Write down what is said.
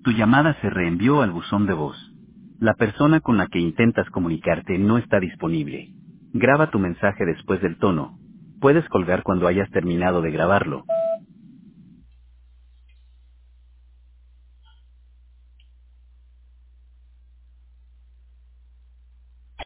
Tu llamada se reenvió al buzón de voz. La persona con la que intentas comunicarte no está disponible. Graba tu mensaje después del tono. Puedes colgar cuando hayas terminado de grabarlo.